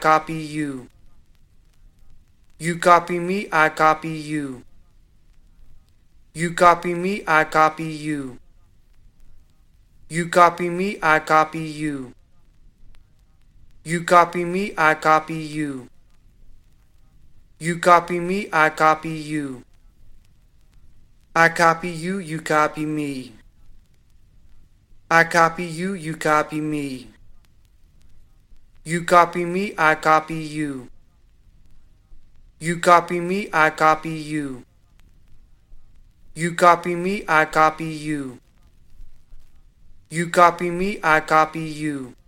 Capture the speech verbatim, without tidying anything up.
copy you. You copy me, I copy you. You copy me, I copy you. You copy me, I copy you. You copy me, I copy you. You copy me, I copy you. I copy you, you copy me. I copy you, you copy me. You copy me, I copy you. You copy me, I copy you. You copy me, I copy you. You copy me, I copy you.